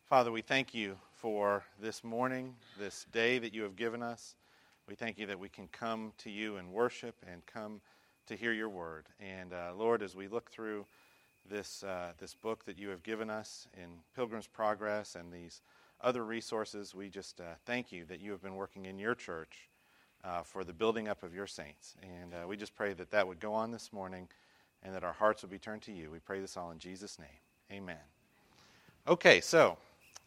Father, we thank you for this morning, this day that you have given us. We thank you that we can come to you and worship and come to hear your word. And Lord, as we look through this book that you have given us in Pilgrim's Progress and these other resources, we just thank you that you have been working in your church for the building up of your saints. And we just pray that that would go on this morning and that our hearts would be turned to you. We pray this all in Jesus' name. Amen. Okay, so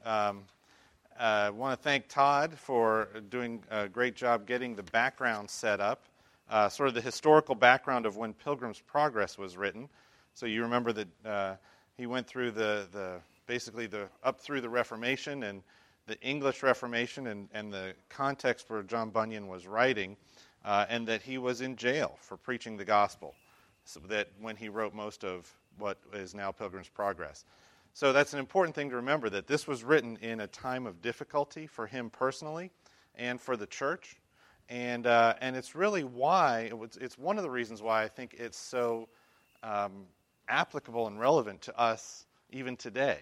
I want to thank Todd for doing a great job getting the background set up, sort of the historical background of when Pilgrim's Progress was written. So you remember that he went through basically up through the Reformation and the English Reformation and the context where John Bunyan was writing, and that he was in jail for preaching the gospel. So that when he wrote most of what is now Pilgrim's Progress. So that's an important thing to remember, that this was written in a time of difficulty for him personally and for the church. And it's really why, it's one of the reasons why I think it's so applicable and relevant to us even today.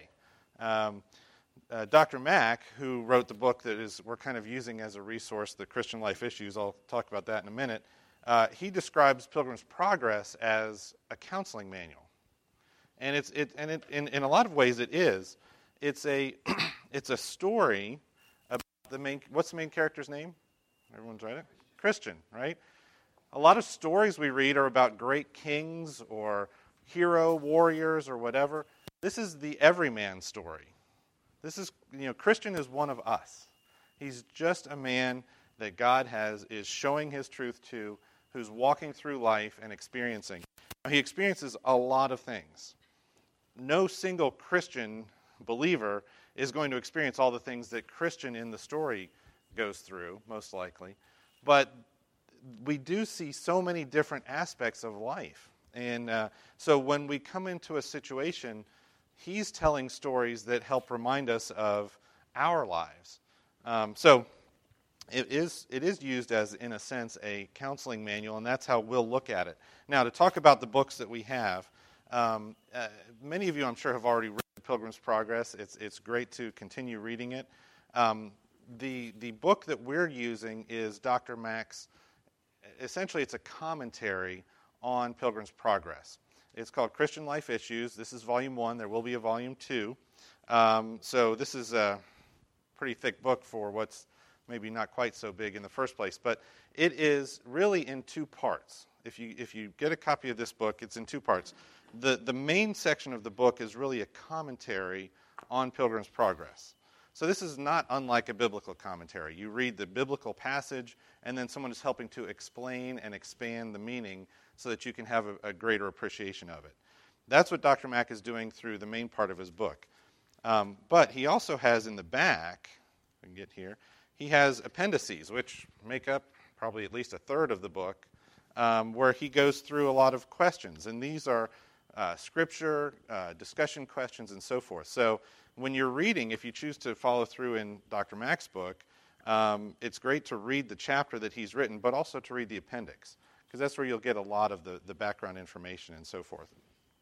Dr. Mack, who wrote the book that we're kind of using as a resource, The Christian Life Issues, I'll talk about that in a minute, he describes Pilgrim's Progress as a counseling manual. And in a lot of ways it is. It's a story about what's the main character's name? Everyone's right? Christian, right? A lot of stories we read are about great kings or hero warriors or whatever. This is the everyman story. Christian is one of us. He's just a man that God is showing his truth to, who's walking through life and experiencing. He experiences a lot of things. No single Christian believer is going to experience all the things that Christian in the story goes through, most likely. But we do see so many different aspects of life. And so when we come into a situation, he's telling stories that help remind us of our lives. So it is used as, in a sense, a counseling manual, and that's how we'll look at it. Now, to talk about the books that we have, many of you, I'm sure, have already read Pilgrim's Progress. It's great to continue reading it. The book that we're using is Dr. Mack's. Essentially, it's a commentary on Pilgrim's Progress. It's called Christian Life Issues. This is Volume 1. There will be a Volume 2. So this is a pretty thick book for what's maybe not quite so big in the first place. But it is really in two parts. If you get a copy of this book, it's in two parts. The main section of the book is really a commentary on Pilgrim's Progress. So this is not unlike a biblical commentary. You read the biblical passage, and then someone is helping to explain and expand the meaning so that you can have a greater appreciation of it. That's what Dr. Mack is doing through the main part of his book. But he also has in the back, I can get here, he has appendices, which make up probably at least a third of the book, where he goes through a lot of questions. And these are scripture, discussion questions, and so forth. So when you're reading, if you choose to follow through in Dr. Mack's book, it's great to read the chapter that he's written, but also to read the appendix, because that's where you'll get a lot of the background information and so forth.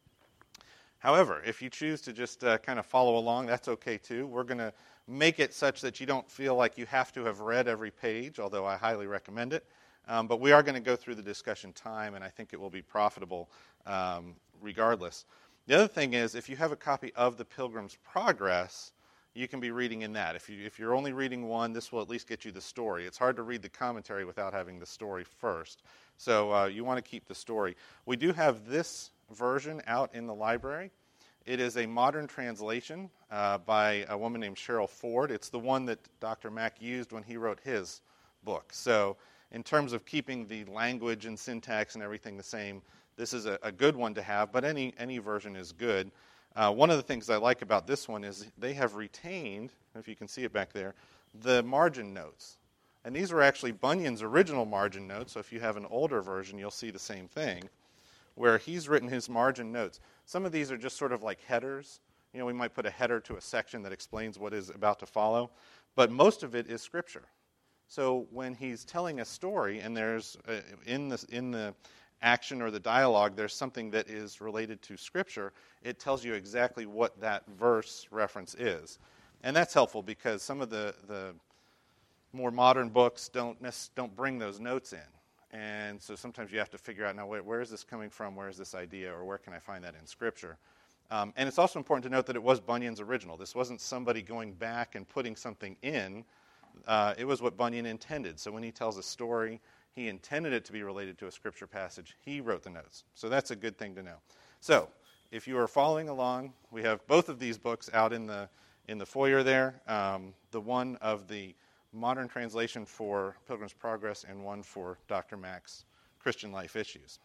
However, if you choose to just kind of follow along, that's okay too. We're going to make it such that you don't feel like you have to have read every page, although I highly recommend it. But we are going to go through the discussion time, and I think it will be profitable regardless. The other thing is, if you have a copy of the Pilgrim's Progress, you can be reading in that. If you're only reading one, this will at least get you the story. It's hard to read the commentary without having the story first. So you want to keep the story. We do have this version out in the library. It is a modern translation by a woman named Cheryl Ford. It's the one that Dr. Mack used when he wrote his book. So in terms of keeping the language and syntax and everything the same, this is a good one to have, but any version is good. One of the things I like about this one is they have retained, if you can see it back there, the margin notes. And these were actually Bunyan's original margin notes, so if you have an older version, you'll see the same thing, where he's written his margin notes. Some of these are just sort of like headers. You know, we might put a header to a section that explains what is about to follow, but most of it is Scripture. So when he's telling a story, and there's in the action or the dialogue, there's something that is related to Scripture, it tells you exactly what that verse reference is. And that's helpful because some of the more modern books don't bring those notes in. And so sometimes you have to figure out, now, where is this coming from? Where is this idea? Or where can I find that in Scripture? And it's also important to note that it was Bunyan's original. This wasn't somebody going back and putting something in. It was what Bunyan intended. So when he tells a story, he intended it to be related to a Scripture passage. He wrote the notes. So that's a good thing to know. So if you are following along, we have both of these books out in the foyer there. The one of the modern translation for Pilgrim's Progress and one for Dr. Mack's Christian Life Issues.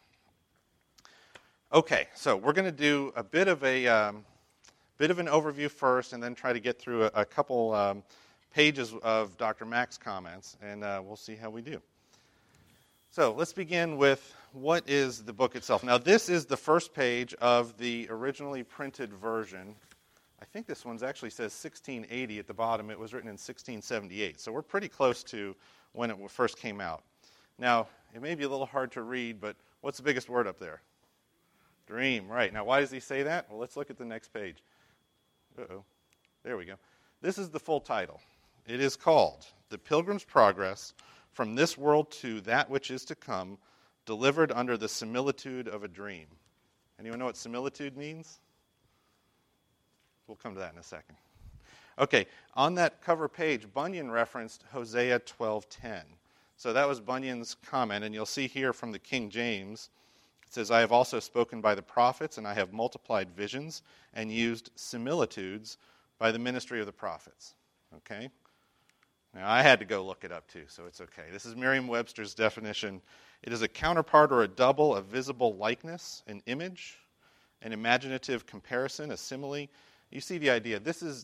Okay, so we're going to do a bit of an overview first, and then try to get through a couple pages of Dr. Mack's comments, and we'll see how we do. So let's begin with what is the book itself. Now, this is the first page of the originally printed version. I think this one actually says 1680 at the bottom. It was written in 1678, so we're pretty close to when it first came out. Now, it may be a little hard to read, but what's the biggest word up there? Dream, right. Now, why does he say that? Well, let's look at the next page. Uh-oh. There we go. This is the full title. It is called The Pilgrim's Progress from This World to That Which Is to Come, delivered under the similitude of a dream. Anyone know what similitude means? We'll come to that in a second. Okay, on that cover page, Bunyan referenced Hosea 12:10. So that was Bunyan's comment, and you'll see here from the King James, it says, I have also spoken by the prophets, and I have multiplied visions and used similitudes by the ministry of the prophets. Okay? Now, I had to go look it up too, so it's okay. This is Merriam-Webster's definition. It is a counterpart or a double, a visible likeness, an image, an imaginative comparison, a simile. You see the idea.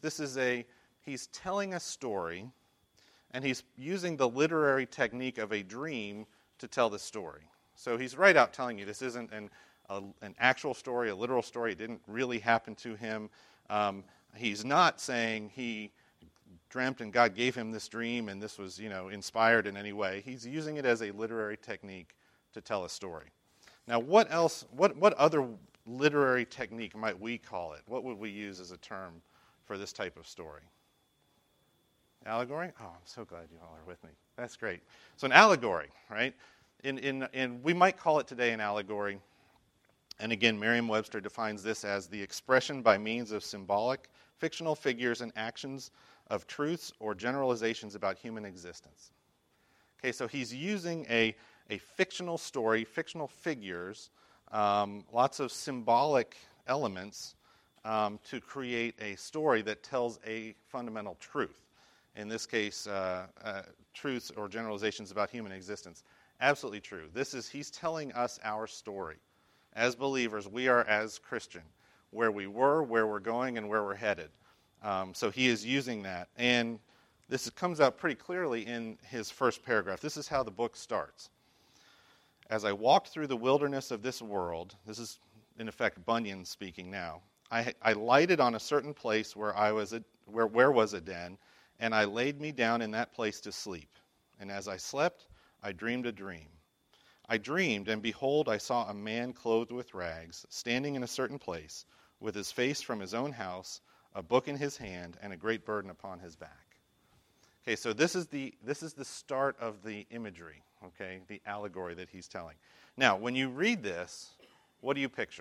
He's telling a story, and he's using the literary technique of a dream to tell the story. So he's right out telling you this isn't an actual story, a literal story. It didn't really happen to him. He's not saying he dreamt and God gave him this dream and this was, inspired in any way. He's using it as a literary technique to tell a story. Now, what else? What other literary technique might we call it? What would we use as a term for this type of story? Allegory? Oh, I'm so glad you all are with me. That's great. So an allegory, right? In we might call it today an allegory. And again, Merriam-Webster defines this as the expression by means of symbolic, fictional figures and actions of truths or generalizations about human existence. Okay, so he's using a fictional story, fictional figures, lots of symbolic elements to create a story that tells a fundamental truth. In this case, truths or generalizations about human existence. Absolutely true. He's telling us our story. As believers, we are as Christian, where we were, where we're going, and where we're headed. So he is using that. And this comes out pretty clearly in his first paragraph. This is how the book starts. As I walked through the wilderness of this world, this is, in effect, Bunyan speaking now, I lighted on a certain place where was a den, and I laid me down in that place to sleep. And as I slept, I dreamed a dream. I dreamed, and behold, I saw a man clothed with rags, standing in a certain place, with his face from his own house, a book in his hand, and a great burden upon his back. Okay, so this is the start of the imagery, okay, the allegory that he's telling. Now, when you read this, what do you picture?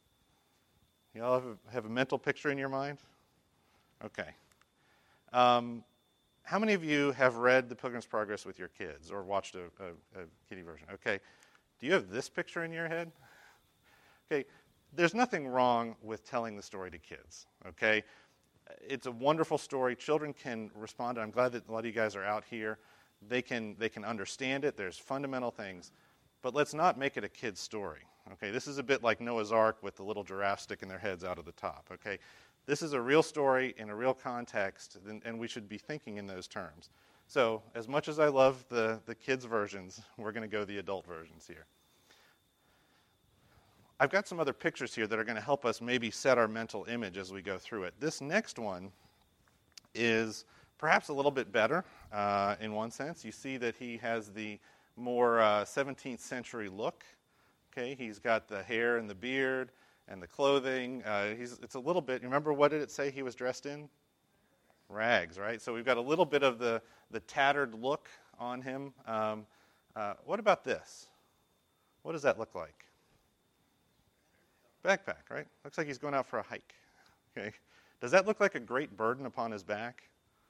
You all have a mental picture in your mind? Okay. How many of you have read The Pilgrim's Progress with your kids or watched a kiddie version? Okay. Do you have this picture in your head? Okay. There's nothing wrong with telling the story to kids, okay? It's a wonderful story. Children can respond. I'm glad that a lot of you guys are out here. They can understand it. There's fundamental things. But let's not make it a kid's story, okay? This is a bit like Noah's Ark with the little giraffe sticking their heads out of the top, okay? This is a real story in a real context, and we should be thinking in those terms. So as much as I love the kids' versions, we're going to go the adult versions here. I've got some other pictures here that are going to help us maybe set our mental image as we go through it. This next one is perhaps a little bit better in one sense. You see that he has the more 17th century look. Okay, he's got the hair and the beard and the clothing. It's a little bit, remember what did it say he was dressed in? rags, right? So we've got a little bit of the tattered look on him. What about this? What does that look like? Backpack, right? Looks like he's going out for a hike. Okay. Does that look like a great burden upon his back?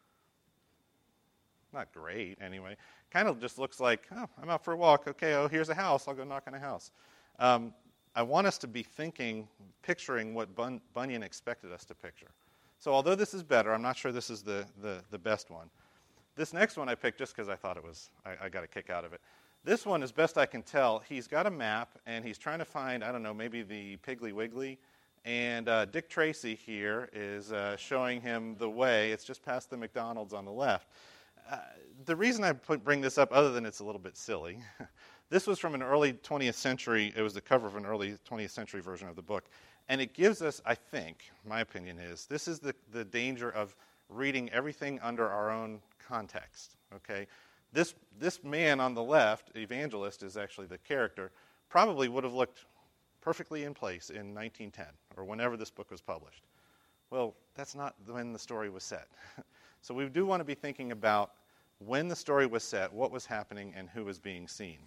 Not great, anyway. Kind of just looks like, oh, I'm out for a walk. Okay, oh, here's a house. I'll go knock on a house. I want us to be picturing what Bunyan expected us to picture. So although this is better, I'm not sure this is the best one. This next one I picked just because I thought I got a kick out of it. This one, as best I can tell, he's got a map, and he's trying to find, I don't know, maybe the Piggly Wiggly. And Dick Tracy here is showing him the way. It's just past the McDonald's on the left. The reason I bring this up, other than it's a little bit silly, this was from an early 20th century, it was the cover of an early 20th century version of the book. And it gives us, I think, my opinion is, this is the danger of reading everything under our own context, okay? This man on the left, Evangelist is actually the character, probably would have looked perfectly in place in 1910 or whenever this book was published. Well, that's not when the story was set. So we do want to be thinking about when the story was set, what was happening, and who was being seen.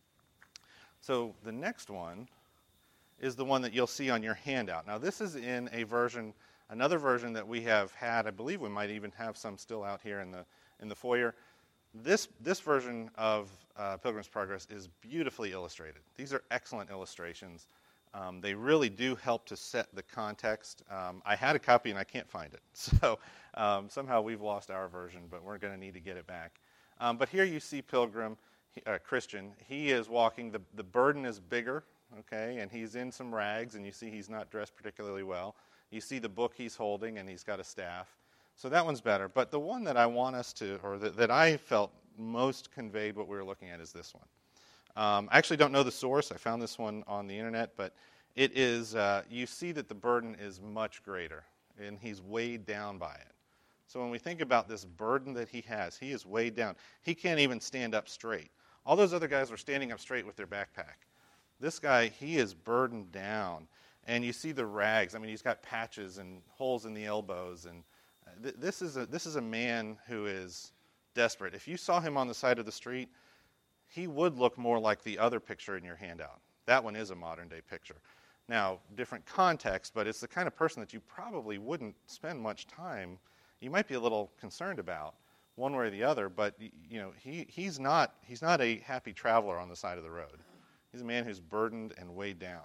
So the next one is the one that you'll see on your handout. Now this is in a version, another version that we have had. I believe we might even have some still out here in the foyer. This version of Pilgrim's Progress is beautifully illustrated. These are excellent illustrations. They really do help to set the context. I had a copy and I can't find it. So somehow we've lost our version, but we're going to need to get it back. But here you see Pilgrim, Christian. He is walking. The burden is bigger, okay, and he's in some rags, and you see he's not dressed particularly well. You see the book he's holding, and he's got a staff. So that one's better. But the one that I want us to, or that I felt most conveyed what we were looking at is this one. I actually don't know the source. I found this one on the internet, but it is, you see that the burden is much greater, and he's weighed down by it. So when we think about this burden that he has, he is weighed down. He can't even stand up straight. All those other guys were standing up straight with their backpack. This guy, he is burdened down, and you see the rags. I mean, he's got patches and holes in the elbows, and this is a man who is desperate. If you saw him on the side of the street, he would look more like the other picture in your handout. That one is a modern-day picture. Now, different context, but it's the kind of person that you probably wouldn't spend much time. You might be a little concerned about one way or the other, but you know he's not a happy traveler on the side of the road. He's a man who's burdened and weighed down.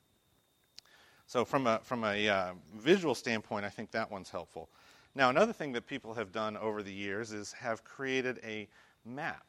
So from a visual standpoint, I think that one's helpful. Now, another thing that people have done over the years is have created a map.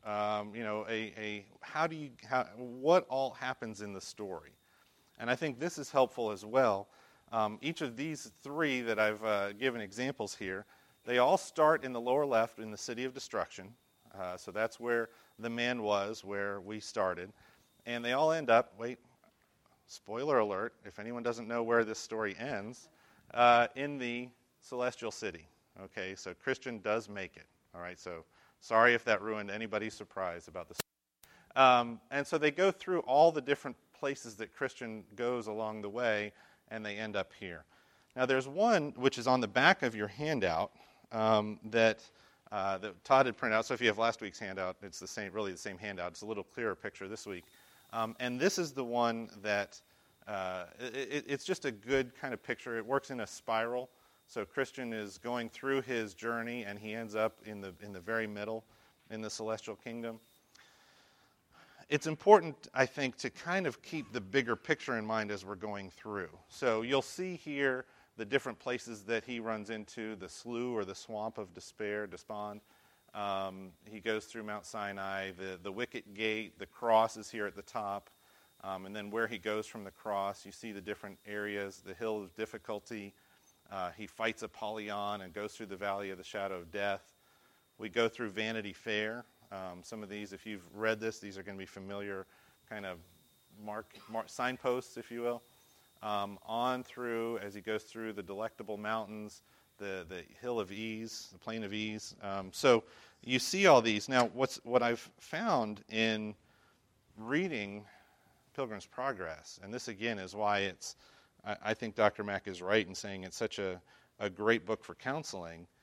What all happens in the story. And I think this is helpful as well. Each of these three that I've given examples here, they all start in the lower left in the City of Destruction. So that's where the man was, where we started. And they all end up, spoiler alert, if anyone doesn't know where this story ends, in the Celestial City. Okay, so Christian does make it. All right, so sorry if that ruined anybody's surprise about the story. And so they go through all the different places that Christian goes along the way, and they end up here. Now there's one which is on the back of your handout that Todd had printed out. So if you have last week's handout, it's really the same handout. It's a little clearer picture this week. And this is the one that it's just a good kind of picture. It works in a spiral. So Christian is going through his journey, and he ends up in the very middle in the celestial kingdom. It's important, I think, to kind of keep the bigger picture in mind as we're going through. So you'll see here the different places that he runs into, the slough or the swamp of despair, despond. He goes through Mount Sinai, the wicket gate, the cross is here at the top, and then where he goes from the cross, you see the different areas, the hill of difficulty. He fights Apollyon and goes through the valley of the shadow of death. We go through Vanity Fair. Some of these, if you've read this, these are going to be familiar kind of signposts, if you will. On through, as he goes through the Delectable Mountains, the Hill of Ease, the Plain of Ease. So you see all these. Now, what I've found in reading Pilgrim's Progress, and this again is why I think Dr. Mack is right in saying it's such a great book for counseling.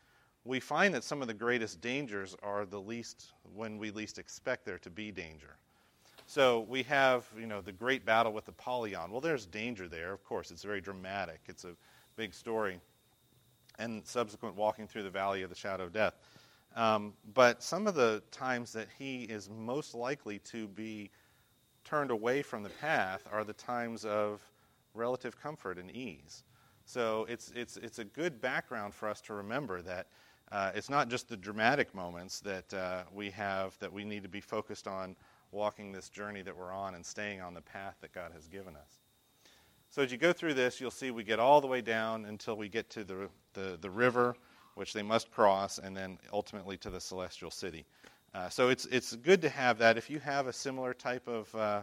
we find that some of the greatest dangers are when we least expect there to be danger. So we have, the great battle with Apollyon. Well, there's danger there, of course. It's very dramatic. It's a big story. And subsequent walking through the valley of the shadow of death. But some of the times that he is most likely to be turned away from the path are the times of relative comfort and ease. So it's a good background for us to remember that it's not just the dramatic moments that we have that we need to be focused on walking this journey that we're on and staying on the path that God has given us. So as you go through this, you'll see we get all the way down until we get to the river, which they must cross, and then ultimately to the celestial city. So it's good to have that. If you have a similar type of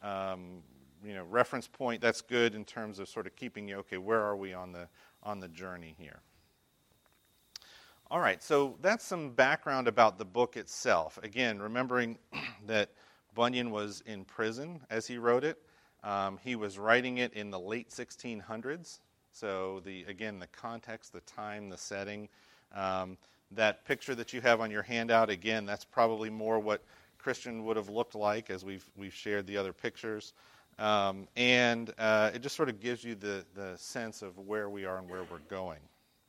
reference point, that's good in terms of sort of keeping you, okay, where are we on the journey here? All right, so that's some background about the book itself. Again, remembering that Bunyan was in prison as he wrote it. He was writing it in the late 1600s. So the context, the time, the setting. That picture that you have on your handout, again, that's probably more what Christian would have looked like as we've shared the other pictures. And it just sort of gives you the sense of where we are and where we're going.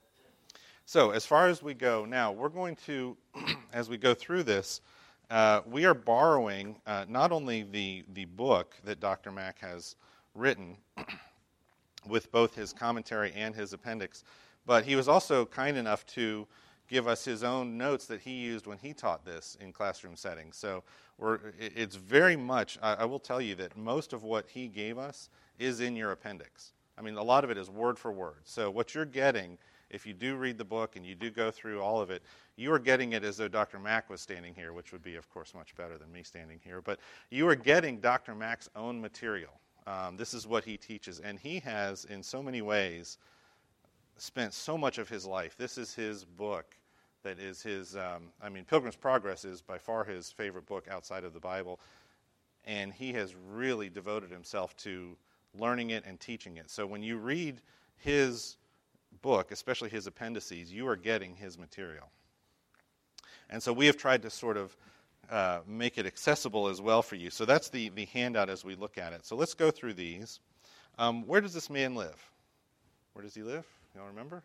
So as far as we go now, we're going to, as we go through this, we are borrowing not only the book that Dr. Mack has written with both his commentary and his appendix, but he was also kind enough to give us his own notes that he used when he taught this in classroom settings. So it's very much, I will tell you that most of what he gave us is in your appendix. I mean, a lot of it is word for word. So what you're getting, if you do read the book and you do go through all of it, you are getting it as though Dr. Mack was standing here, which would be, of course, much better than me standing here. But you are getting Dr. Mack's own material. This is what he teaches. And he has, in so many ways, spent so much of his life. This is his book that is his, Pilgrim's Progress is by far his favorite book outside of the Bible. And he has really devoted himself to learning it and teaching it. So when you read his book, especially his appendices, you are getting his material. And so we have tried to sort of make it accessible as well for you. So that's the handout as we look at it. So let's go through these. Where does this man live? Where does he live? You all remember?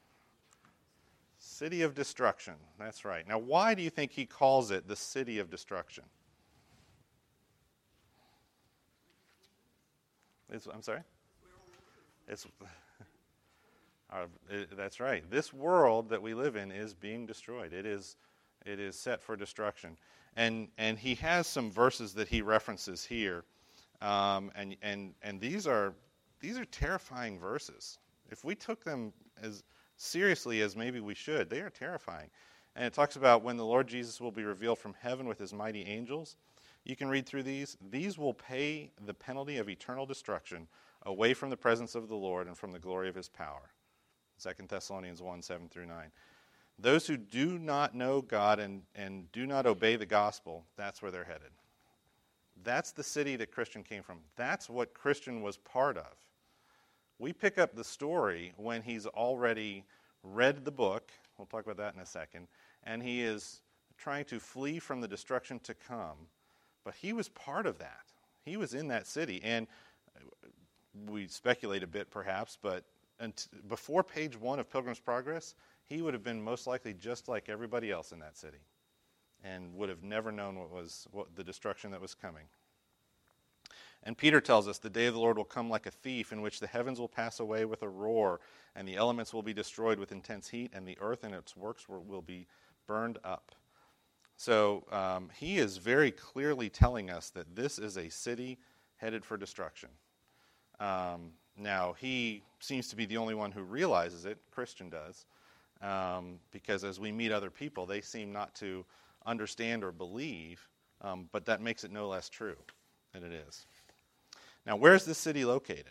City of Destruction. That's right. Now, why do you think he calls it the City of Destruction? I'm sorry? That's right. This world that we live in is being destroyed. It is set for destruction. And he has some verses that he references here. And these are terrifying verses. If we took them as seriously as maybe we should, they are terrifying. And it talks about when the Lord Jesus will be revealed from heaven with his mighty angels. You can read through these. These will pay the penalty of eternal destruction away from the presence of the Lord and from the glory of his power. 2 Thessalonians 1, 7 through 9. Those who do not know God and do not obey the gospel, that's where they're headed. That's the city that Christian came from. That's what Christian was part of. We pick up the story when he's already read the book. We'll talk about that in a second. And he is trying to flee from the destruction to come. But he was part of that. He was in that city. And we speculate a bit perhaps, but before page 1 of Pilgrim's Progress, he would have been most likely just like everybody else in that city and would have never known what the destruction that was coming. And Peter tells us the day of the Lord will come like a thief, in which the heavens will pass away with a roar, and the elements will be destroyed with intense heat, and the earth and its works will be burned up. So he is very clearly telling us that this is a city headed for destruction. Now, he seems to be the only one who realizes it. Christian does. Because as we meet other people, they seem not to understand or believe, but that makes it no less true than it is. Now, where's this city located?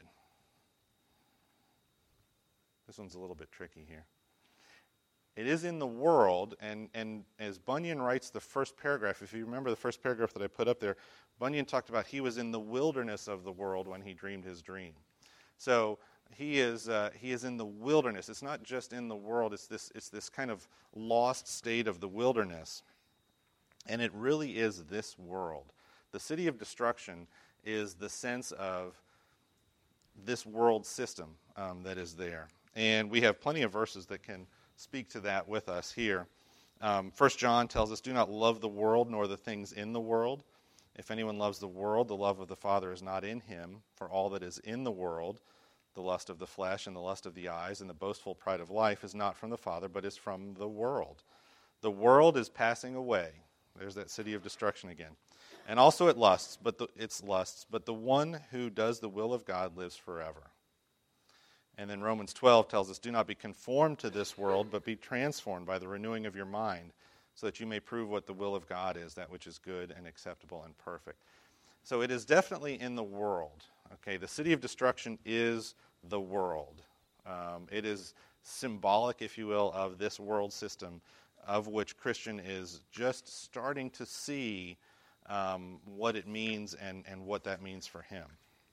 This one's a little bit tricky here. It is in the world, and as Bunyan writes the first paragraph, if you remember the first paragraph that I put up there, Bunyan talked about he was in the wilderness of the world when he dreamed his dream. So he is in the wilderness. It's not just in the world. It's this kind of lost state of the wilderness, and it really is this world. The city of destruction is the sense of this world system that is there, and we have plenty of verses that can speak to that with us here. 1 John tells us, "Do not love the world nor the things in the world. If anyone loves the world, the love of the Father is not in him. For all that is in the world, the lust of the flesh and the lust of the eyes and the boastful pride of life is not from the Father, but is from the world. The world is passing away." There's that city of destruction again. "And also its lusts, but the one who does the will of God lives forever." And then Romans 12 tells us, "Do not be conformed to this world, but be transformed by the renewing of your mind, so that you may prove what the will of God is, that which is good and acceptable and perfect." So it is definitely in the world. Okay, the city of destruction is the world. It is symbolic, if you will, of this world system, of which Christian is just starting to see what it means and what that means for him.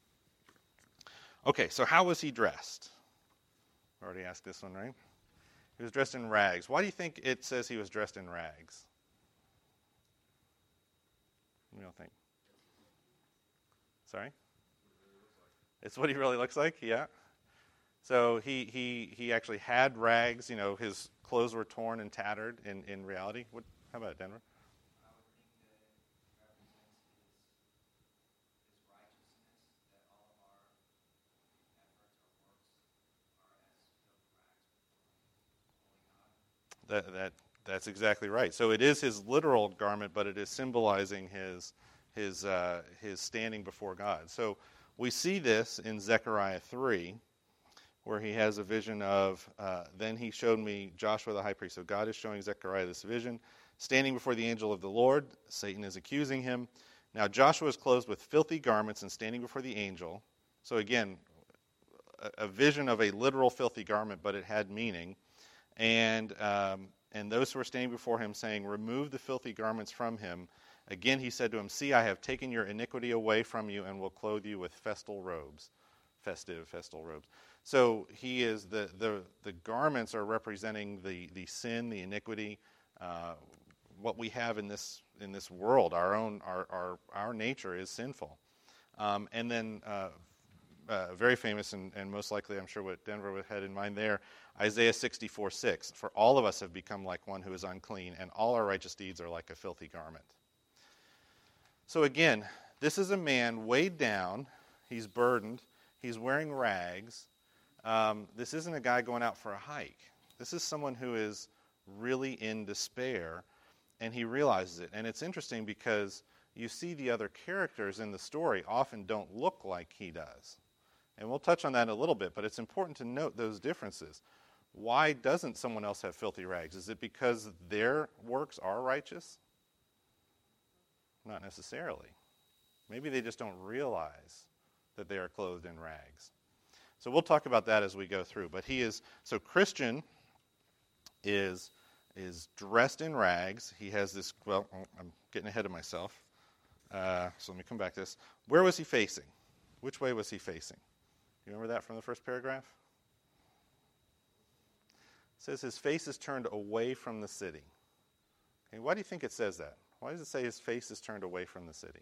Okay, so how was he dressed? I already asked this one, right? He was dressed in rags. Why do you think it says he was dressed in rags? What do you think? Sorry? It's what he really looks like? Yeah. So he actually had rags. You know, his clothes were torn and tattered in reality. How about it, Denver? That's exactly right. So it is his literal garment, but it is symbolizing his standing before God. So we see this in Zechariah 3, where he has a vision of, then he showed me Joshua the high priest. So God is showing Zechariah this vision. Standing before the angel of the Lord, Satan is accusing him. Now Joshua is clothed with filthy garments and standing before the angel. So again, a vision of a literal filthy garment, but it had meaning. And those who were standing before him saying, "Remove the filthy garments from him." Again he said to him, "See, I have taken your iniquity away from you and will clothe you with festal robes." Festal robes. So he is the garments are representing the sin, the iniquity, what we have in this world. Our nature is sinful. And then very famous and most likely, I'm sure, what Denver had in mind there, Isaiah 64:6. "For all of us have become like one who is unclean, and all our righteous deeds are like a filthy garment." So again, this is a man weighed down. He's burdened. He's wearing rags. This isn't a guy going out for a hike. This is someone who is really in despair, and he realizes it. And it's interesting because you see the other characters in the story often don't look like he does. And we'll touch on that in a little bit, but it's important to note those differences. Why doesn't someone else have filthy rags? Is it because their works are righteous? Not necessarily. Maybe they just don't realize that they are clothed in rags. So we'll talk about that as we go through. But Christian is dressed in rags. He has this, I'm getting ahead of myself. So let me come back to this. Where was he facing? Which way was he facing? You remember that from the first paragraph? It says his face is turned away from the city. Okay, why do you think it says that? Why does it say his face is turned away from the city?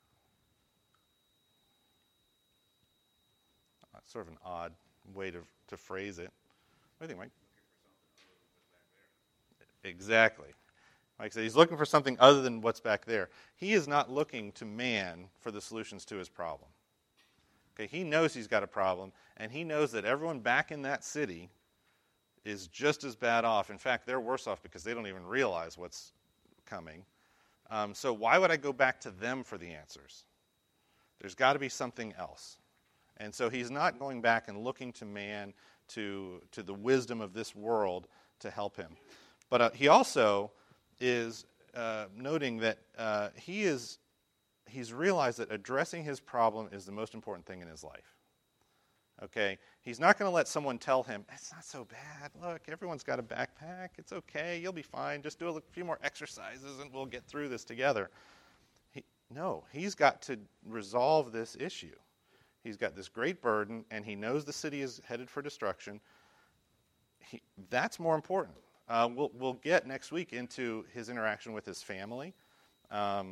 That's sort of an odd way to phrase it. What do you think, Mike? Exactly. Mike said he's looking for something other than what's back there. He is not looking to man for the solutions to his problem. Okay, he knows he's got a problem, and he knows that everyone back in that city is just as bad off. In fact, they're worse off because they don't even realize what's coming. So why would I go back to them for the answers? There's got to be something else. And so he's not going back and looking to man, to the wisdom of this world to help him. But he also is noting that he's realized that addressing his problem is the most important thing in his life. Okay? He's not going to let someone tell him, "It's not so bad. Look, everyone's got a backpack. It's okay. You'll be fine. Just do a few more exercises and we'll get through this together." No, he's got to resolve this issue. He's got this great burden, and he knows the city is headed for destruction. That's more important. We'll get next week into his interaction with his family. But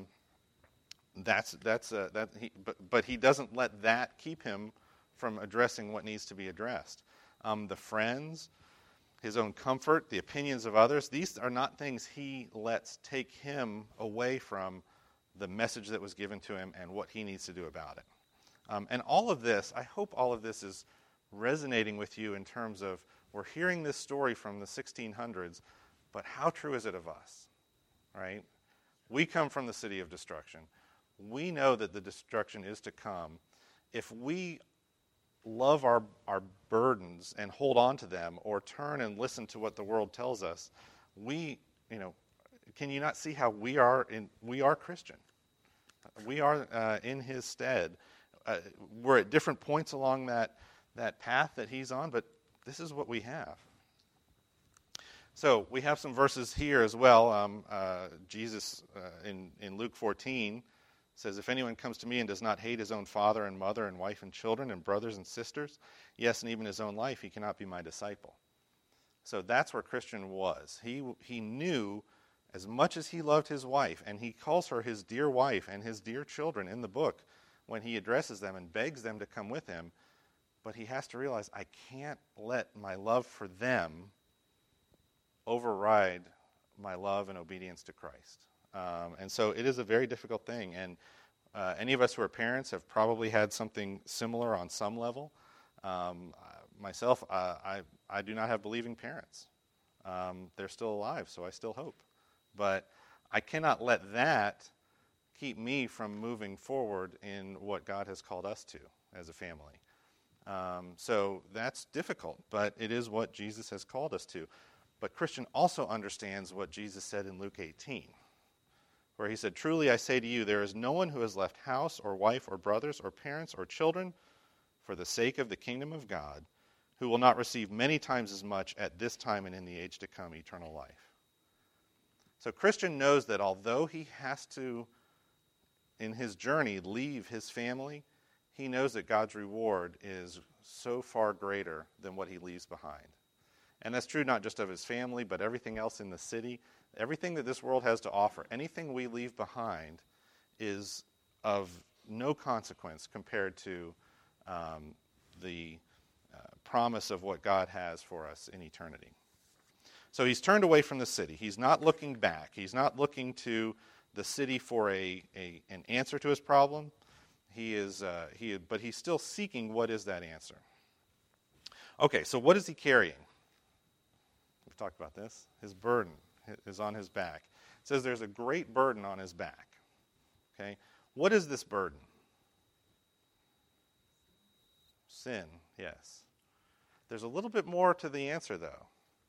he doesn't let that keep him from addressing what needs to be addressed. The friends, his own comfort, the opinions of others, these are not things he lets take him away from the message that was given to him and what he needs to do about it. And all of this, I hope all of this is resonating with you in terms of, we're hearing this story from the 1600s, but how true is it of us, right? We come from the city of destruction. We know that the destruction is to come. If we love our burdens and hold on to them, or turn and listen to what the world tells us, can you not see how we are Christian? We are in his stead. We're at different points along that path that he's on, but this is what we have. So we have some verses here as well. Jesus in Luke 14 says, "If anyone comes to me and does not hate his own father and mother and wife and children and brothers and sisters, yes, and even his own life, he cannot be my disciple." So that's where Christian was. He knew, as much as he loved his wife, and he calls her his dear wife and his dear children in the book when he addresses them and begs them to come with him, but he has to realize, I can't let my love for them override my love and obedience to Christ. And so it is a very difficult thing. And any of us who are parents have probably had something similar on some level. Myself, I do not have believing parents. They're still alive, so I still hope. But I cannot let that keep me from moving forward in what God has called us to as a family. So that's difficult, but it is what Jesus has called us to. But Christian also understands what Jesus said in Luke 18, where he said, "Truly I say to you, there is no one who has left house or wife or brothers or parents or children for the sake of the kingdom of God, who will not receive many times as much at this time and in the age to come eternal life." So Christian knows that although he has to, in his journey, leave his family, he knows that God's reward is so far greater than what he leaves behind. And that's true not just of his family, but everything else in the city. Everything that this world has to offer, anything we leave behind, is of no consequence compared to the promise of what God has for us in eternity. So he's turned away from the city. He's not looking back. He's not looking to the city for an answer to his problem. But he's still seeking what is that answer. Okay, so what is he carrying? We've talked about this. His burden is on his back. It says there's a great burden on his back. Okay, what is this burden? Sin, yes. There's a little bit more to the answer, though.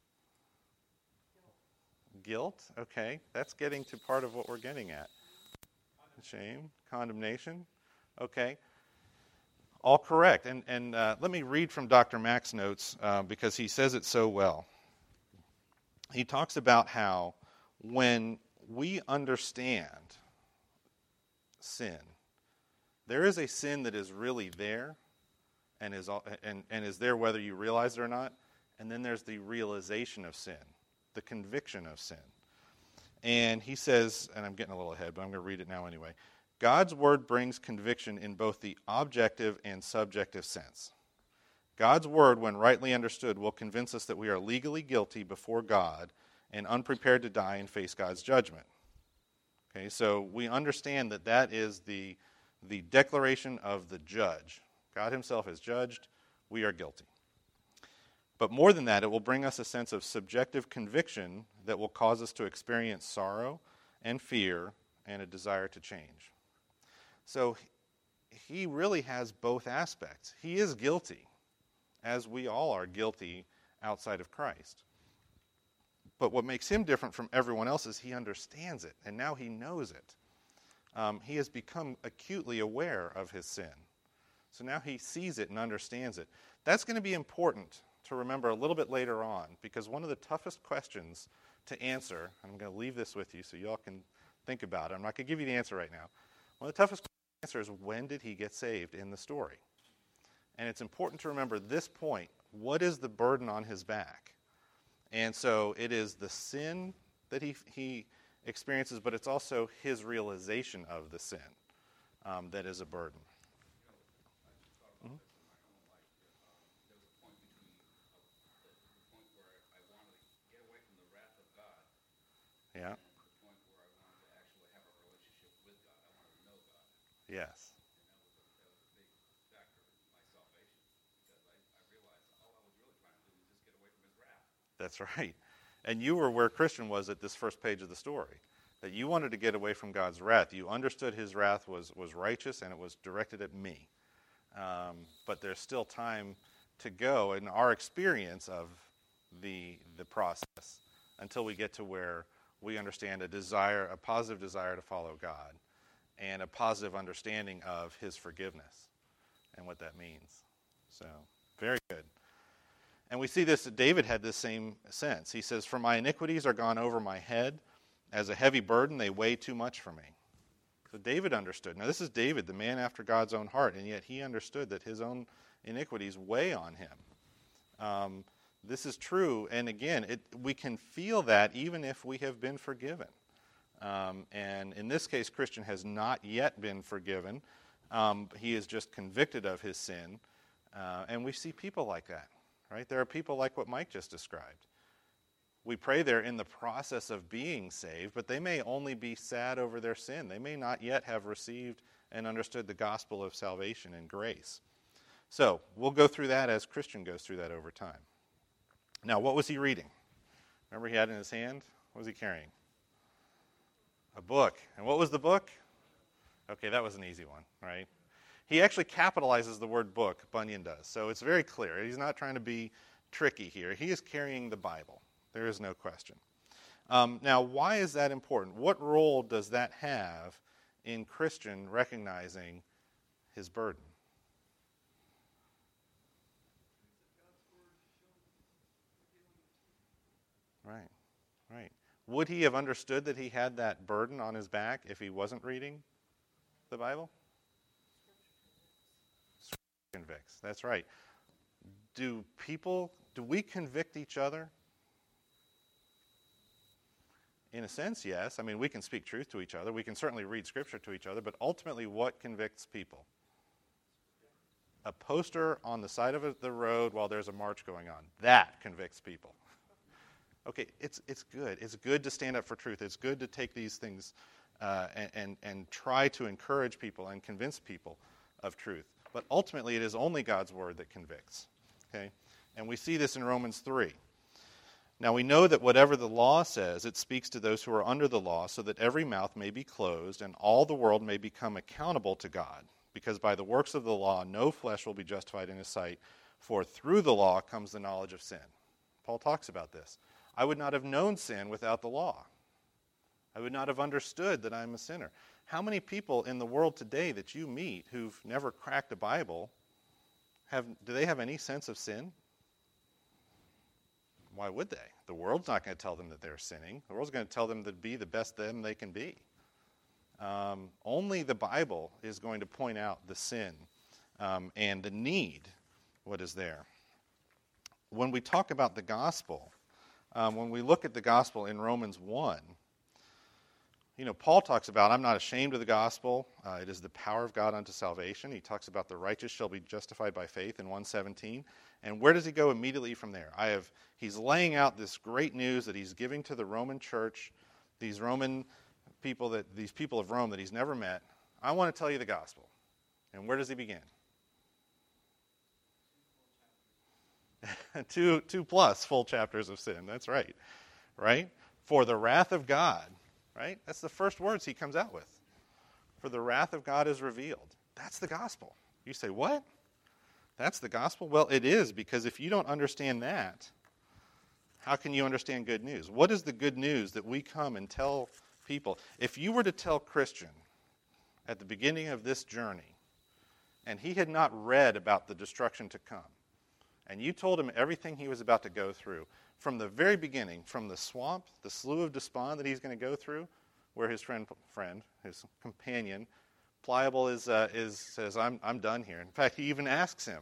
Guilt, okay. That's getting to part of what we're getting at. Shame, condemnation, okay. All correct. And let me read from Dr. Mack's notes because he says it so well. He talks about how when we understand sin, there is a sin that is really there and is there whether you realize it or not, and then there's the realization of sin, the conviction of sin. And he says, and I'm getting a little ahead, but I'm going to read it now anyway, God's word brings conviction in both the objective and subjective sense. God's word, when rightly understood, will convince us that we are legally guilty before God and unprepared to die and face God's judgment. Okay, so we understand that is the declaration of the judge. God himself has judged, we are guilty. But more than that, it will bring us a sense of subjective conviction that will cause us to experience sorrow and fear and a desire to change. So he really has both aspects. He is guilty, as we all are guilty outside of Christ. But what makes him different from everyone else is he understands it, and now he knows it. He has become acutely aware of his sin. So now he sees it and understands it. That's going to be important to remember a little bit later on, because one of the toughest questions to answer, and I'm going to leave this with you so y'all can think about it. I'm not going to give you the answer right now. One of the toughest questions to answer is, when did he get saved in the story? And it's important to remember this point. What is the burden on his back? And so it is the sin that he experiences, but it's also his realization of the sin that is a burden. Yeah. The point where I wanted to actually have a relationship with God. I wanted to know God. Yes. And that was a big factor in my salvation, because I realized all I was really trying to do was just get away from his wrath. That's right. And you were where Christian was at this first page of the story, that you wanted to get away from God's wrath. You understood his wrath was righteous and it was directed at me. But there's still time to go in our experience of the process until we get to where we understand a positive desire to follow God, and a positive understanding of his forgiveness and what that means. So, very good. And we see this, David had this same sense. He says, "For my iniquities are gone over my head. As a heavy burden, they weigh too much for me." So David understood. Now, this is David, the man after God's own heart, and yet he understood that his own iniquities weigh on him. This is true, and again, we can feel that even if we have been forgiven. And in this case, Christian has not yet been forgiven. He is just convicted of his sin. And we see people like that, right? There are people like what Mike just described. We pray they're in the process of being saved, but they may only be sad over their sin. They may not yet have received and understood the gospel of salvation and grace. So we'll go through that as Christian goes through that over time. Now, what was he reading? Remember he had in his hand? What was he carrying? A book. And what was the book? Okay, that was an easy one, right? He actually capitalizes the word book, Bunyan does. So it's very clear. He's not trying to be tricky here. He is carrying the Bible. There is no question. Now, why is that important? What role does that have in Christian recognizing his burden? Right. Would he have understood that he had that burden on his back if he wasn't reading the Bible? Scripture convicts. That's right. Do we convict each other? In a sense, yes. I mean, we can speak truth to each other. We can certainly read Scripture to each other, but ultimately, what convicts people? A poster on the side of the road while there's a march going on. That convicts people. Okay, it's good. It's good to stand up for truth. It's good to take these things and try to encourage people and convince people of truth. But ultimately, it is only God's word that convicts. Okay, and we see this in Romans 3. Now we know that whatever the law says, it speaks to those who are under the law, so that every mouth may be closed and all the world may become accountable to God. Because by the works of the law, no flesh will be justified in his sight, for through the law comes the knowledge of sin. Paul talks about this. I would not have known sin without the law. I would not have understood that I'm a sinner. How many people in the world today that you meet who've never cracked a Bible, do they have any sense of sin? Why would they? The world's not going to tell them that they're sinning. The world's going to tell them to be the best them they can be. Only the Bible is going to point out the sin and the need, what is there. When we talk about the gospel, when we look at the gospel in Romans 1, Paul talks about, I'm not ashamed of the gospel. It is the power of God unto salvation. He talks about the righteous shall be justified by faith in 1:17. And where does he go immediately from there? He's laying out this great news that he's giving to the Roman church, these people of Rome that he's never met. I want to tell you the gospel. And where does he begin? 2 plus full chapters of sin. That's right. Right? For the wrath of God. Right? That's the first words he comes out with. For the wrath of God is revealed. That's the gospel. You say, what? That's the gospel? Well, it is, because if you don't understand that, how can you understand good news? What is the good news that we come and tell people? If you were to tell Christian at the beginning of this journey, and he had not read about the destruction to come, and you told him everything he was about to go through, from the very beginning, from the swamp, the slough of despond that he's going to go through, where his friend, his companion, Pliable says, I'm done here. In fact, he even asks him,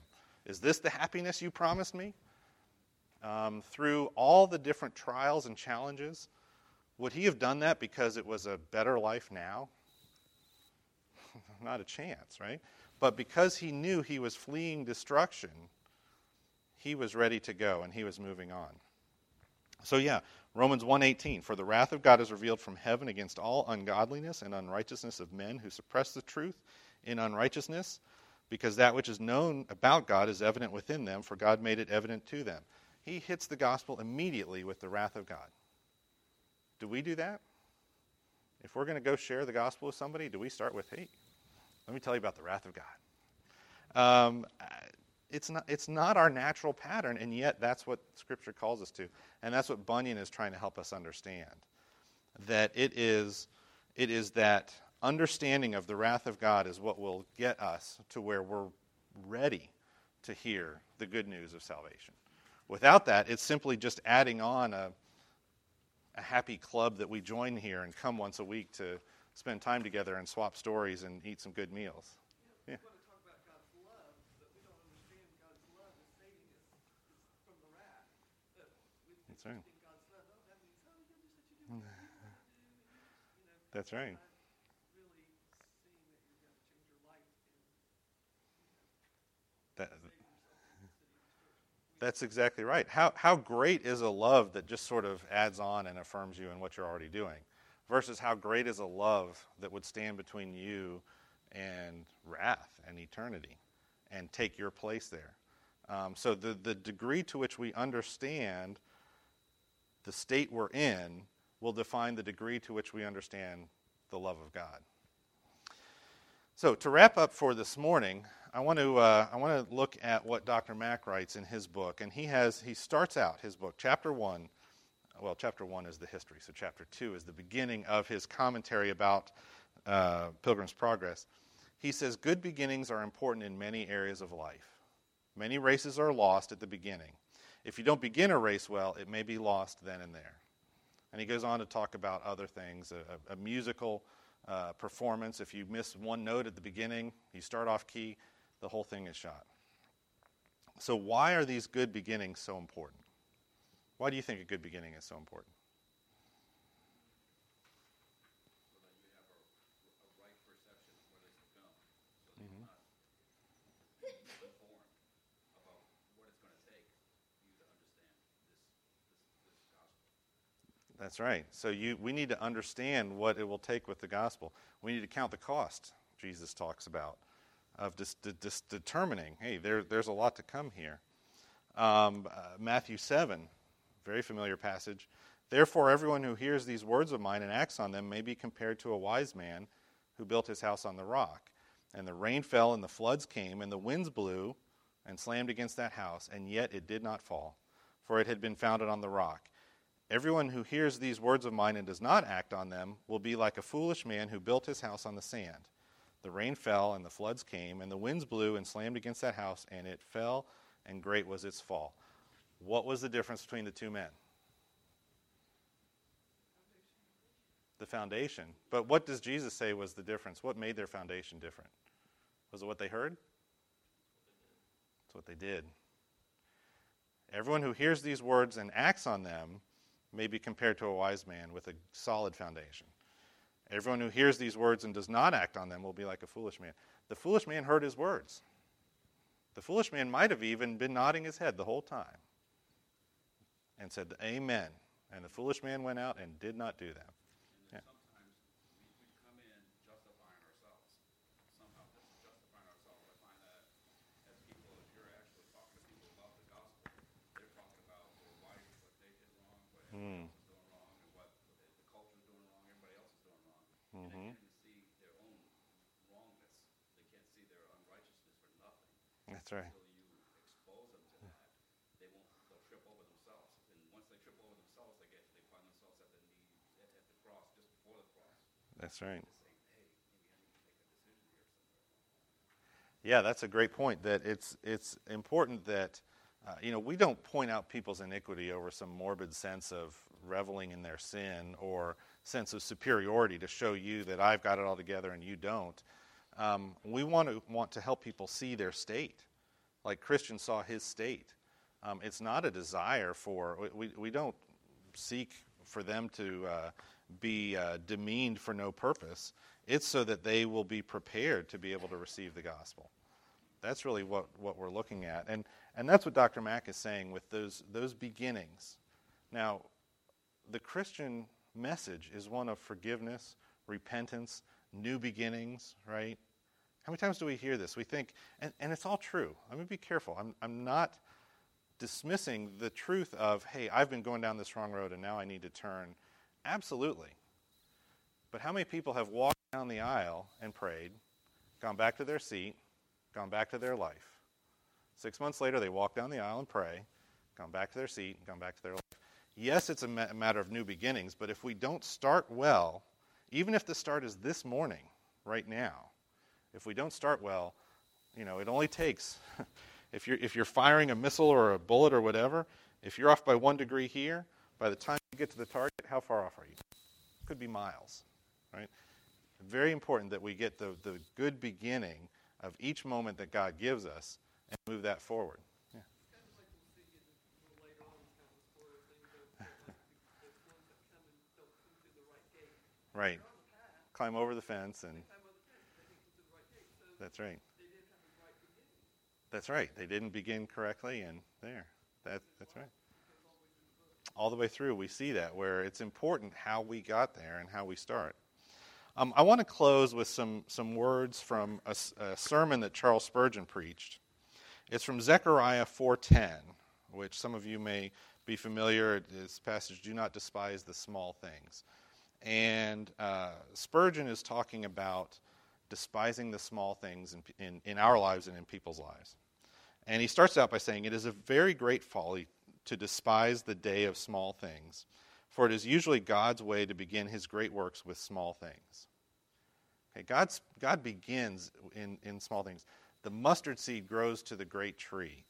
Is this the happiness you promised me? Through all the different trials and challenges, would he have done that because it was a better life now? Not a chance, right? But because he knew he was fleeing destruction, he was ready to go and he was moving on. So yeah, Romans 1:18, for the wrath of God is revealed from heaven against all ungodliness and unrighteousness of men who suppress the truth in unrighteousness, because that which is known about God is evident within them, for God made it evident to them. He hits the gospel immediately with the wrath of God. Do we do that? If we're going to go share the gospel with somebody, do we start with, hey, let me tell you about the wrath of God? It's not our natural pattern, and yet that's what Scripture calls us to. And that's what Bunyan is trying to help us understand. That it is that understanding of the wrath of God is what will get us to where we're ready to hear the good news of salvation. Without that, it's simply just adding on a happy club that we join here and come once a week to spend time together and swap stories and eat some good meals. Yeah. We want to talk about God's love, but we don't understand God's love is saving us from the wrath. But we think That's right. God's love, that means, you'll do such a good thing. That's right. Really seeing that you're going to change your life That, and save yourself from the city of destruction. that's exactly right. How great is a love that just sort of adds on and affirms you in what you're already doing, versus how great is a love that would stand between you and wrath and eternity and take your place there. So the degree to which we understand the state we're in will define the degree to which we understand the love of God. So to wrap up for this morning, I want to look at what Dr. Mack writes in his book, and he starts out his book, chapter 1. Well, chapter 1 is the history, so chapter 2 is the beginning of his commentary about Pilgrim's Progress. He says, good beginnings are important in many areas of life. Many races are lost at the beginning. If you don't begin a race well, it may be lost then and there. And he goes on to talk about other things, a musical performance. If you miss one note at the beginning, you start off key, the whole thing is shot. So why are these good beginnings so important? Why do you think a good beginning is so important? So that you have a right perception of where they should go. So that you're not informed about what it's going to take for you to understand this gospel. That's right. So we need to understand what it will take with the gospel. We need to count the cost, Jesus talks about, of determining, hey, there's a lot to come here. Matthew 7, very familiar passage. Therefore, everyone who hears these words of mine and acts on them may be compared to a wise man who built his house on the rock. And the rain fell, and the floods came, and the winds blew and slammed against that house, and yet it did not fall, for it had been founded on the rock. Everyone who hears these words of mine and does not act on them will be like a foolish man who built his house on the sand. The rain fell, and the floods came, and the winds blew and slammed against that house, and it fell, and great was its fall. What was the difference between the two men? The foundation. But what does Jesus say was the difference? What made their foundation different? Was it what they heard? It's what they did. Everyone who hears these words and acts on them may be compared to a wise man with a solid foundation. Everyone who hears these words and does not act on them will be like a foolish man. The foolish man heard his words. The foolish man might have even been nodding his head the whole time and said, Amen. And the foolish man went out and did not do that. And sometimes we come in justifying ourselves. Somehow justifying ourselves. I find that as people, if you're actually talking to people about the gospel, they're talking about why what they did wrong, what everybody else is doing wrong, and what the culture is doing wrong, everybody else is doing wrong. And they can't even see their own wrongness. They can't see their unrighteousness for nothing. That's right. Until you expose them to that, they'll trip over themselves. And once they trip over themselves, they find themselves at the cross, just before the cross. That's right. Saying, hey, maybe I need to make a decision here somewhere. Yeah, that's a great point. That it's important that we don't point out people's iniquity over some morbid sense of reveling in their sin or sense of superiority to show you that I've got it all together and you don't. We want to help people see their state, like Christian saw his state. It's not a desire for, we don't seek for them to be demeaned for no purpose. It's so that they will be prepared to be able to receive the gospel. That's really what we're looking at. And that's what Dr. Mack is saying with those beginnings. Now, the Christian message is one of forgiveness, repentance, new beginnings, right? How many times do we hear this? We think, and it's all true. Let me be careful. I'm not dismissing the truth of, hey, I've been going down this wrong road and now I need to turn. Absolutely. But how many people have walked down the aisle and prayed, gone back to their seat, gone back to their life? 6 months later, they walk down the aisle and pray, gone back to their seat, gone back to their life. Yes, it's a matter of new beginnings, but if we don't start well, even if the start is this morning, right now, if we don't start well, it only takes, if you're firing a missile or a bullet or whatever, if you're off by 1 degree here, by the time you get to the target, how far off are you? Could be miles, right? Very important that we get the good beginning of each moment that God gives us and move that forward. Yeah. Kind of like we'll see a little later on, kind of a spoiler thing, but there's ones that come and don't come through the right gate. Right. They're on the path. Climb over the fence and. They climb over the fence, but they didn't come through the right gate. So That's right. they didn't have the right beginning. That's right. They didn't begin correctly, and there. That's right. All the way through, we see that, where it's important how we got there and how we start. I want to close with some words from a sermon that Charles Spurgeon preached. It's from Zechariah 4:10, which some of you may be familiar. This passage, do not despise the small things. And Spurgeon is talking about despising the small things in our lives and in people's lives. And he starts out by saying, it is a very great folly to despise the day of small things, for it is usually God's way to begin his great works with small things. Okay, God begins in small things. The mustard seed grows to the great tree.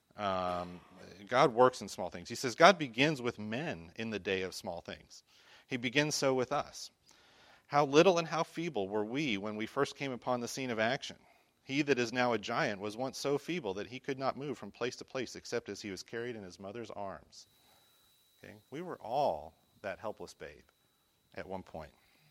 God works in small things. He says God begins with men in the day of small things. He begins so with us. How little and how feeble were we when we first came upon the scene of action. He that is now a giant was once so feeble that he could not move from place to place except as he was carried in his mother's arms. Okay? We were all that helpless babe at one point.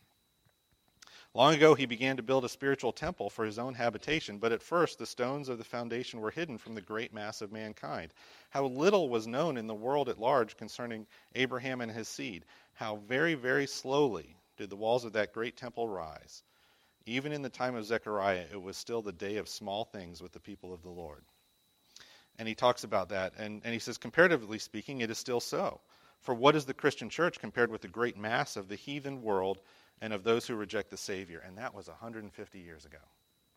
Long ago he began to build a spiritual temple for his own habitation, but at first the stones of the foundation were hidden from the great mass of mankind. How little was known in the world at large concerning Abraham and his seed. How very, very slowly did the walls of that great temple rise. Even in the time of Zechariah, it was still the day of small things with the people of the Lord. And he talks about that, and he says, comparatively speaking, it is still so. For what is the Christian church compared with the great mass of the heathen world and of those who reject the Savior? And that was 150 years ago.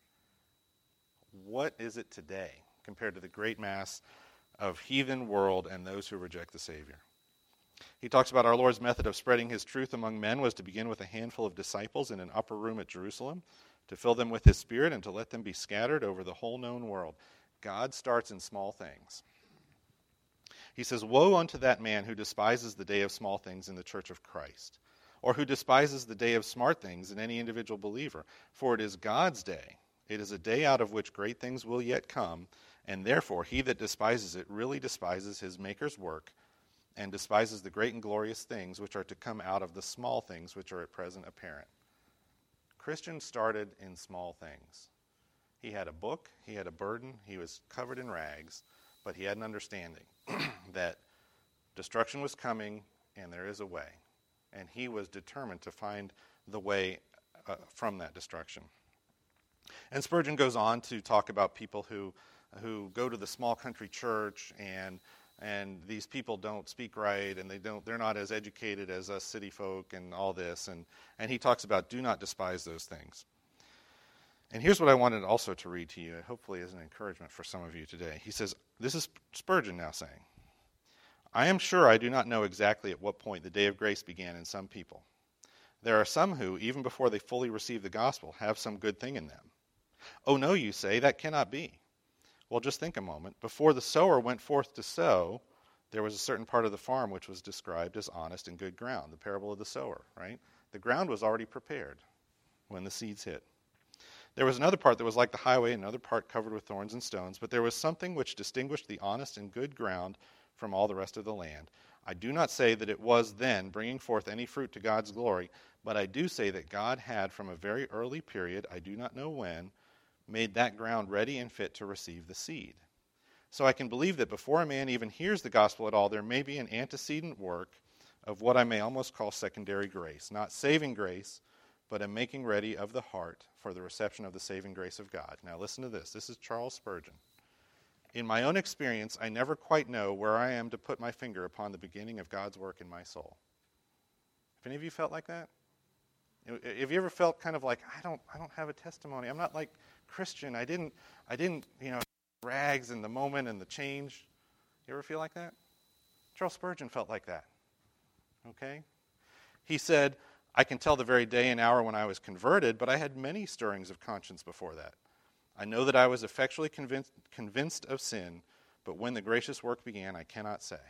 What is it today compared to the great mass of heathen world and those who reject the Savior? He talks about our Lord's method of spreading his truth among men was to begin with a handful of disciples in an upper room at Jerusalem, to fill them with his Spirit and to let them be scattered over the whole known world. God starts in small things. He says, woe unto that man who despises the day of small things in the church of Christ, or who despises the day of smart things in any individual believer. For it is God's day. It is a day out of which great things will yet come, and therefore he that despises it really despises his Maker's work, and despises the great and glorious things which are to come out of the small things which are at present apparent. Christian started in small things. He had a book, he had a burden, he was covered in rags, but he had an understanding that destruction was coming and there is a way. And he was determined to find the way from that destruction. And Spurgeon goes on to talk about people who go to the small country church and these people don't speak right, and they're not as educated as us city folk and all this, and he talks about do not despise those things. And here's what I wanted also to read to you, hopefully as an encouragement for some of you today. He says, this is Spurgeon now saying, I am sure I do not know exactly at what point the day of grace began in some people. There are some who, even before they fully receive the gospel, have some good thing in them. Oh no, you say, that cannot be. Well, just think a moment. Before the sower went forth to sow, there was a certain part of the farm which was described as honest and good ground, the parable of the sower, right? The ground was already prepared when the seeds hit. There was another part that was like the highway, another part covered with thorns and stones, but there was something which distinguished the honest and good ground from all the rest of the land. I do not say that it was then bringing forth any fruit to God's glory, but I do say that God had from a very early period, I do not know when, made that ground ready and fit to receive the seed. So I can believe that before a man even hears the gospel at all, there may be an antecedent work of what I may almost call secondary grace, not saving grace, but a making ready of the heart for the reception of the saving grace of God. Now listen to this. This is Charles Spurgeon. In my own experience, I never quite know where I am to put my finger upon the beginning of God's work in my soul. Have any of you felt like that? Have you ever felt kind of like, I don't have a testimony. I'm not like Christian. I didn't, rags in the moment and the change. You ever feel like that? Charles Spurgeon felt like that. Okay? He said, I can tell the very day and hour when I was converted, but I had many stirrings of conscience before that. I know that I was effectually convinced of sin, but when the gracious work began, I cannot say.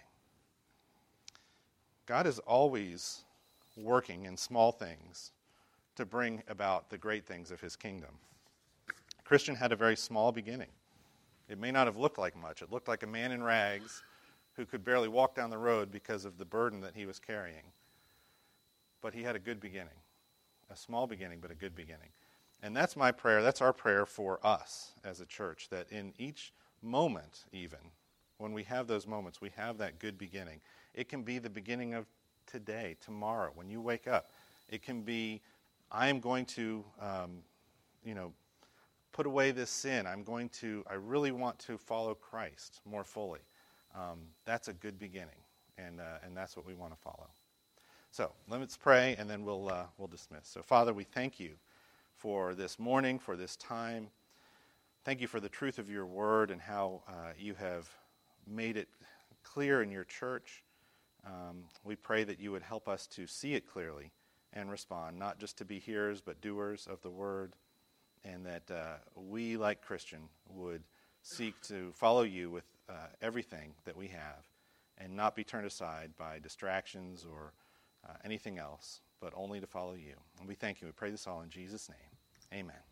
God is always working in small things to bring about the great things of his kingdom. Christian had a very small beginning. It may not have looked like much. It looked like a man in rags who could barely walk down the road because of the burden that he was carrying. But he had a good beginning. A small beginning, but a good beginning. And that's my prayer. That's our prayer for us as a church, that in each moment even, when we have those moments, we have that good beginning. It can be the beginning of today, tomorrow, when you wake up. It can be, I am going to, put away this sin. I really want to follow Christ more fully. That's a good beginning, and that's what we want to follow. So let's pray, and then we'll dismiss. So Father, we thank you for this morning, for this time. Thank you for the truth of your word and how you have made it clear in your church. We pray that you would help us to see it clearly and respond, not just to be hearers but doers of the word, and that we, like Christian, would seek to follow you with everything that we have and not be turned aside by distractions or anything else, but only to follow you. And we thank you. We pray this all in Jesus' name. Amen.